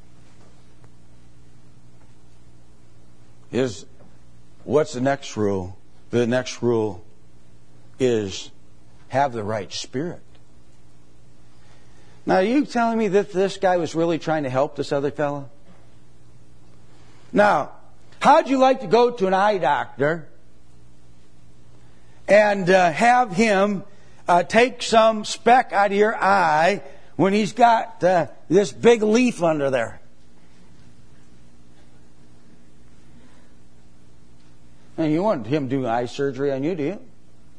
Is what's the next rule? The next rule is have the right spirit. Now, are you telling me that this guy was really trying to help this other fellow? Now, how'd you like to go to an eye doctor and uh, have him uh, take some speck out of your eye when he's got uh, this big leaf under there? And you want him doing eye surgery on you, do you?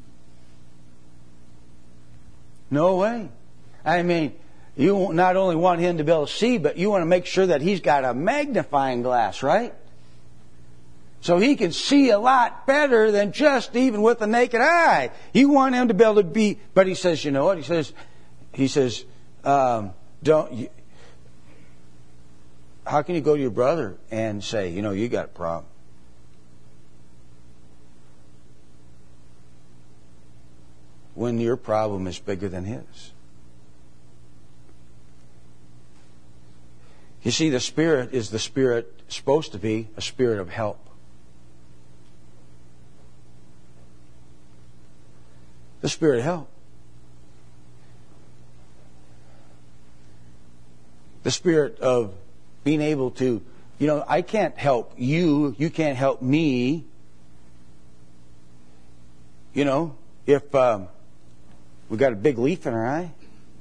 No way. I mean, you not only want him to be able to see, but you want to make sure that he's got a magnifying glass, right? So he can see a lot better than just even with the naked eye. You want him to be able to be, but he says, you know what? He says, he says, um, don't, you, how can you go to your brother and say, you know, you got a problem? When your problem is bigger than his. You see, the Spirit is the Spirit, supposed to be a spirit of help. The Spirit of help. The Spirit of being able to, you know, I can't help you, you can't help me. You know, if um, we got a big leaf in our eye.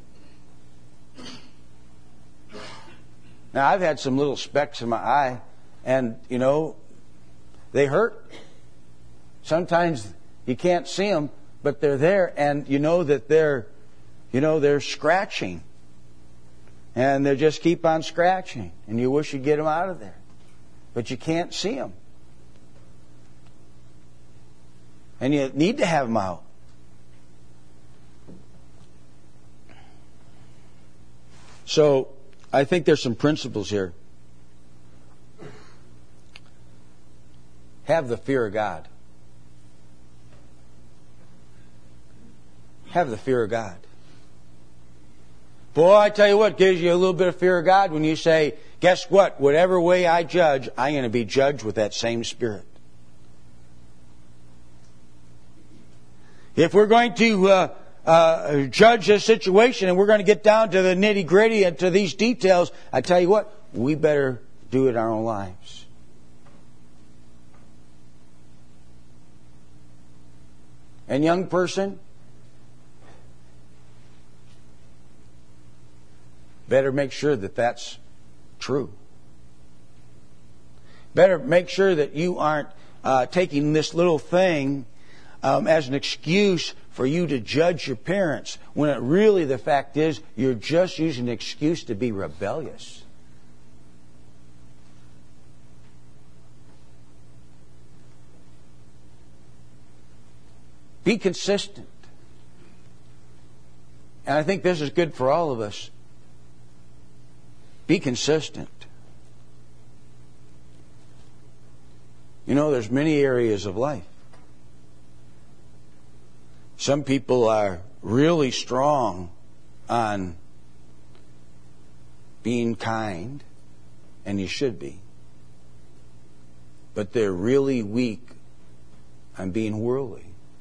Now, I've had some little specks in my eye, and, you know, they hurt. Sometimes you can't see them, but they're there, and you know that they're, you know, they're scratching. And they just keep on scratching, and you wish you'd get them out of there. But you can't see them. And you need to have them out. So, I think there's some principles here. Have the fear of God. Have the fear of God. Boy, I tell you what gives you a little bit of fear of God when you say, guess what? Whatever way I judge, I'm going to be judged with that same spirit. If we're going to uh, uh, judge a situation and we're going to get down to the nitty-gritty and to these details, I tell you what, we better do it in our own lives. And young person, better make sure that that's true. Better make sure that you aren't uh, taking this little thing um, as an excuse for you to judge your parents, when it really, the fact is, you're just using an excuse to be rebellious. Be consistent. And I think this is good for all of us. Be consistent. You know, there's many areas of life. Some people are really strong on being kind, and you should be. But they're really weak on being worldly.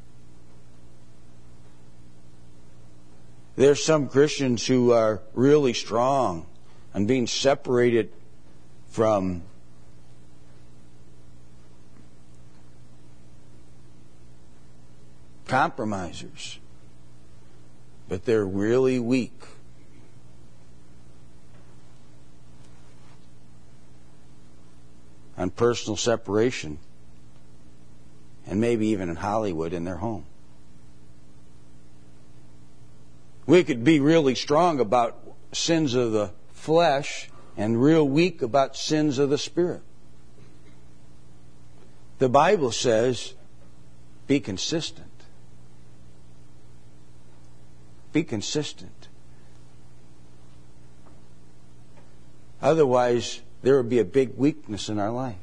There's some Christians who are really strong on being separated from compromisers, but they're really weak on personal separation, and maybe even in Hollywood in their home. We could be really strong about sins of the flesh and real weak about sins of the spirit. The Bible says, be consistent. Be consistent. Otherwise, there would be a big weakness in our life.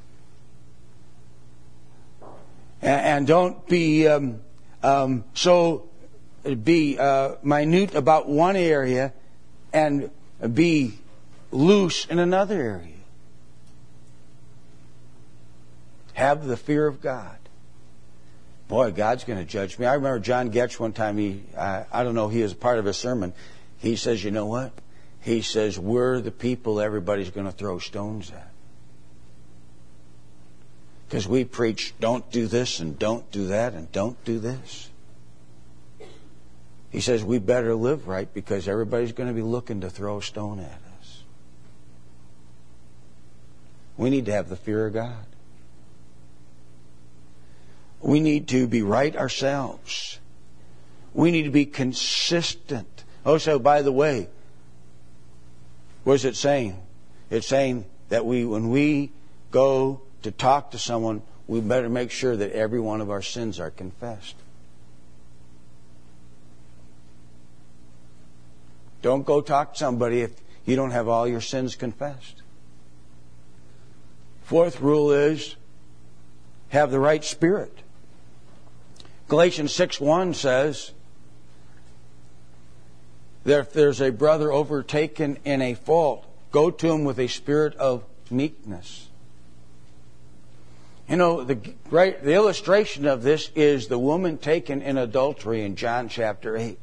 And, and don't be um, um, so be uh, minute about one area and be loose in another area. Have the fear of God. Boy, God's going to judge me. I remember John Getch one time, he, I, I don't know, he was a part of a sermon. He says, you know what? He says, we're the people everybody's going to throw stones at. Because we preach, don't do this and don't do that and don't do this. He says, we better live right because everybody's going to be looking to throw a stone at us. We need to have the fear of God. We need to be right ourselves. We need to be consistent. Oh, so by the way, what is it saying? It's saying that we, when we go to talk to someone, we better make sure that every one of our sins are confessed. Don't go talk to somebody if you don't have all your sins confessed. Fourth rule is have the right spirit. Galatians six one says that if there's a brother overtaken in a fault, go to him with a spirit of meekness. You know, the, right, the illustration of this is the woman taken in adultery in John chapter eight.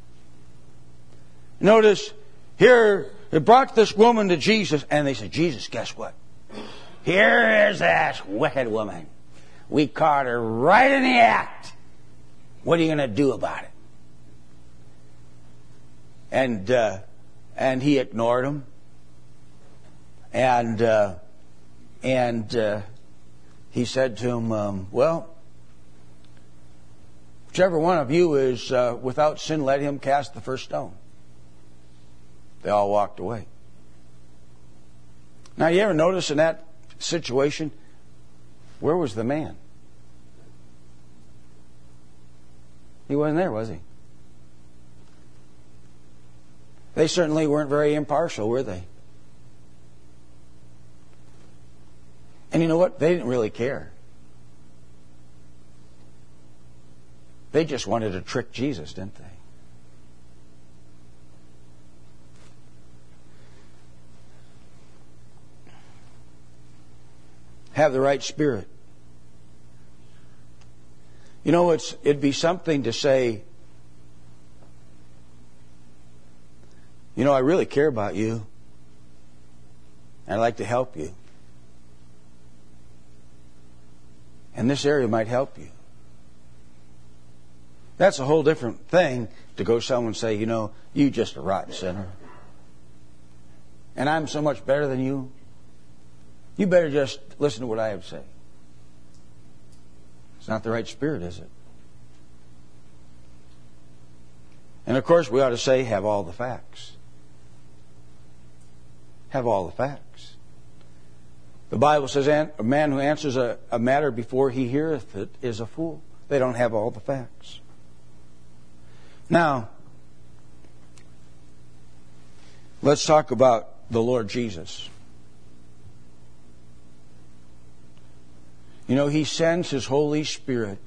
Notice here, they brought this woman to Jesus, and they said, Jesus, guess what? Here is that wicked woman. We caught her right in the act. What are you going to do about it? And uh, and he ignored him. And uh, and uh, he said to him, um, well, whichever one of you is uh, without sin, let him cast the first stone. They all walked away. Now, you ever notice in that situation, where was the man? He wasn't there, was he? They certainly weren't very impartial, were they? And you know what? They didn't really care. They just wanted to trick Jesus, didn't they? Have the right spirit. You know, it's it'd be something to say, you know, I really care about you. I'd like to help you. And this area might help you. That's a whole different thing to go to someone and say, you know, you just a rotten sinner. And I'm so much better than you. You better just listen to what I have to say. It's not the right spirit, is it? And of course, we ought to say, have all the facts. Have all the facts. The Bible says, a man who answers a, a matter before he heareth it is a fool. They don't have all the facts. Now, let's talk about the Lord Jesus. You know, He sends His Holy Spirit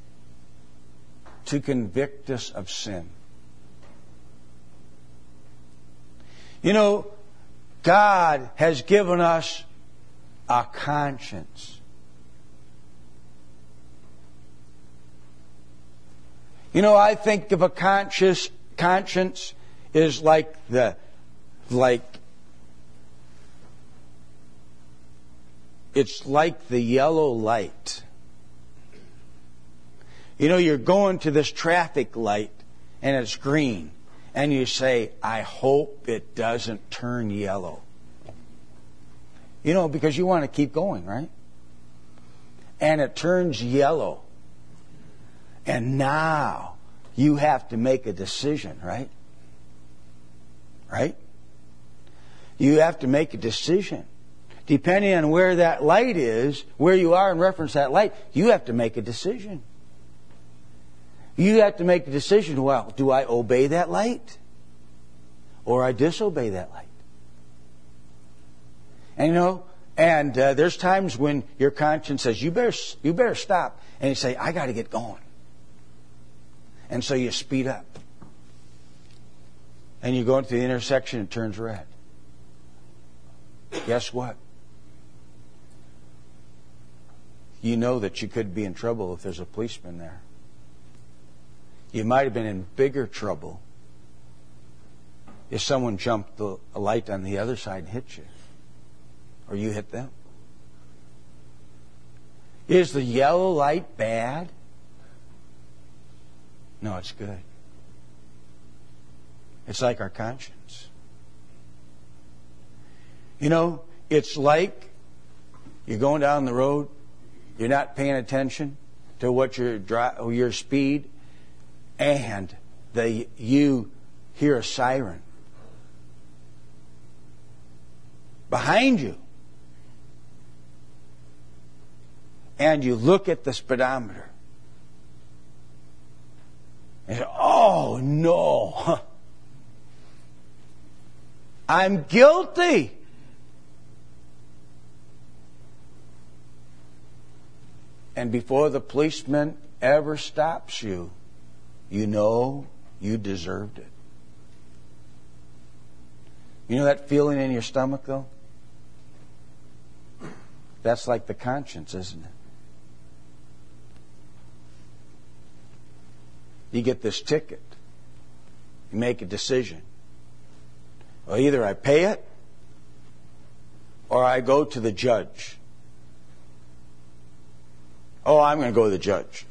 to convict us of sin. You know, God has given us a conscience. You know, I think of a conscious conscience is like the like it's like the yellow light. You know, you're going to this traffic light and it's green, and you say, I hope it doesn't turn yellow. You know, because you want to keep going, right? And it turns yellow. And now you have to make a decision, right? Right? You have to make a decision. Depending on where that light is, where you are in reference to that light, you have to make a decision. You have to make a decision, well, do I obey that light? Or I disobey that light? And you know, and uh, there's times when your conscience says, you better, you better stop. And you say, I got to get going. And so you speed up. And you go into the intersection and it turns red. Guess what? You know that you could be in trouble if there's a policeman there. You might have been in bigger trouble if someone jumped the a light on the other side and hit you. Or you hit them. Is the yellow light bad? No, it's good. It's like our conscience. You know, it's like you're going down the road, you're not paying attention to what your dri- your speed, and the you hear a siren behind you. And you look at the speedometer. And you say, oh no. I'm guilty. And before the policeman ever stops you, you know you deserved it. You know that feeling in your stomach, though? That's like the conscience, isn't it? You get this ticket. You make a decision. Well, either I pay it or I go to the judge. Oh, I'm going to go to the judge.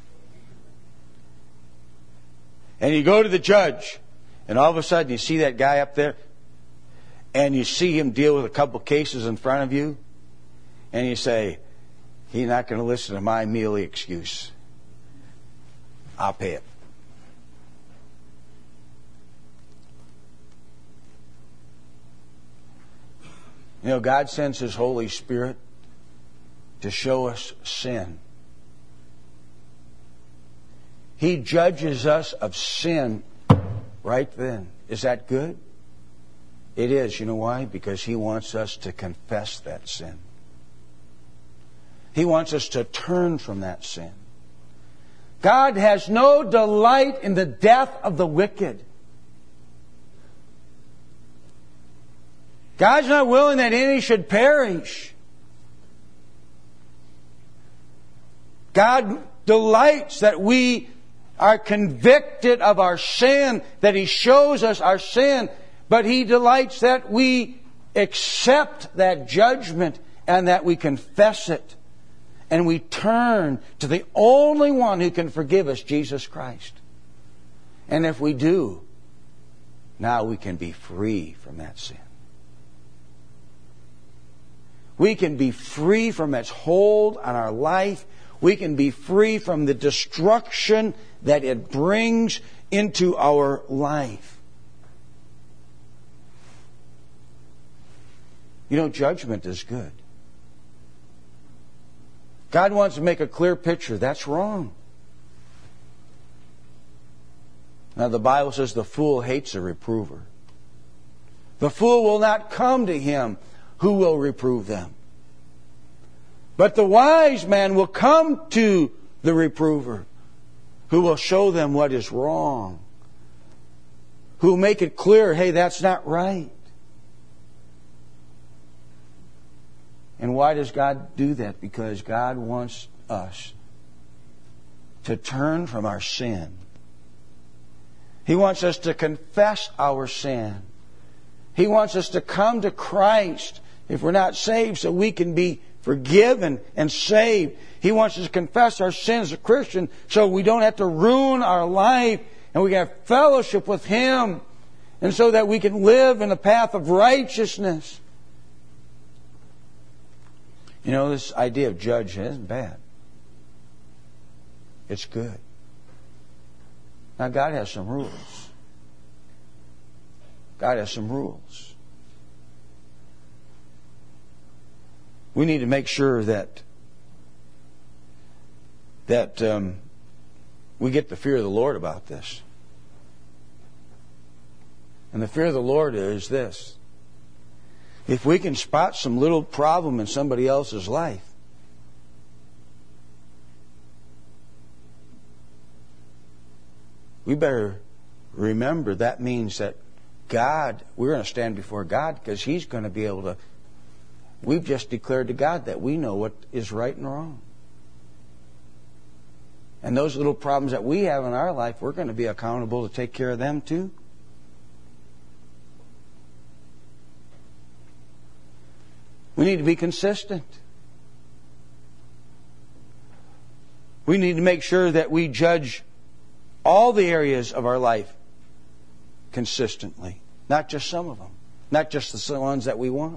And you go to the judge, and all of a sudden you see that guy up there, and you see him deal with a couple cases in front of you, and you say, he's not going to listen to my mealy excuse. I'll pay it. You know, God sends His Holy Spirit to show us sin. He judges us of sin right then. Is that good? It is. You know why? Because He wants us to confess that sin. He wants us to turn from that sin. God has no delight in the death of the wicked. God's not willing that any should perish. God delights that we are convicted of our sin, that He shows us our sin, but He delights that we accept that judgment and that we confess it and we turn to the only one who can forgive us, Jesus Christ. And if we do, now we can be free from that sin. We can be free from its hold on our life. We can be free from the destruction that it brings into our life. You know, judgment is good. God wants to make a clear picture. That's wrong. Now, the Bible says the fool hates a reprover. The fool will not come to him who will reprove them. But the wise man will come to the reprover, who will show them what is wrong, who will make it clear, hey, that's not right. And why does God do that? Because God wants us to turn from our sin. He wants us to confess our sin. He wants us to come to Christ if we're not saved, so we can be forgiven and saved. He wants us to confess our sins as a Christian so we don't have to ruin our life and we can have fellowship with Him, and so that we can live in a path of righteousness. You know, this idea of judging isn't bad. It's good. Now, God has some rules. God has some rules. We need to make sure that that um, we get the fear of the Lord about this. And the fear of the Lord is this: If we can spot some little problem in somebody else's life, we better remember that means that God, we're going to stand before God because He's going to be able to. We've just declared to God that we know what is right and wrong. And those little problems that we have in our life, we're going to be accountable to take care of them too. We need to be consistent. We need to make sure that we judge all the areas of our life consistently. Not just some of them. Not just the ones that we want.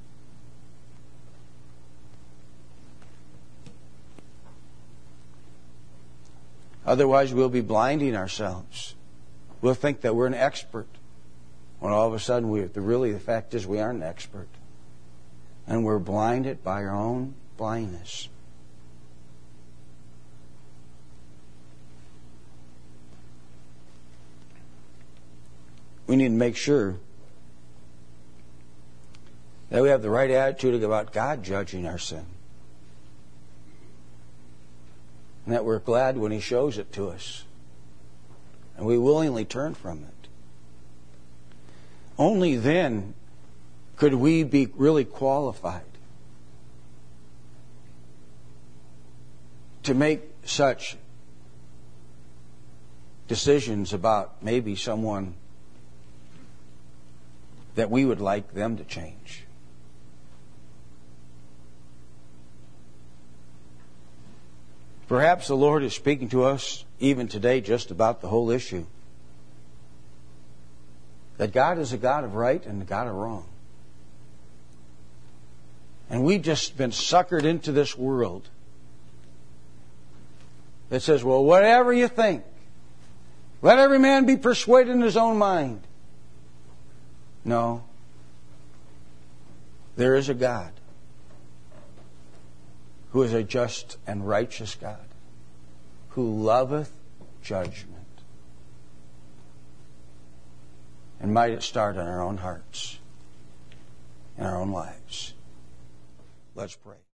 Otherwise, we'll be blinding ourselves. We'll think that we're an expert, when all of a sudden, we, the, really the fact is we aren't an expert. And we're blinded by our own blindness. We need to make sure that we have the right attitude about God judging our sin. And that we're glad when He shows it to us. And we willingly turn from it. Only then could we be really qualified to make such decisions about maybe someone that we would like them to change. Perhaps the Lord is speaking to us even today just about the whole issue. That God is a God of right and a God of wrong. And we've just been suckered into this world that says, well, whatever you think, let every man be persuaded in his own mind. No. There is a God who is a just and righteous God, who loveth judgment. And might it start in our own hearts, in our own lives. Let's pray.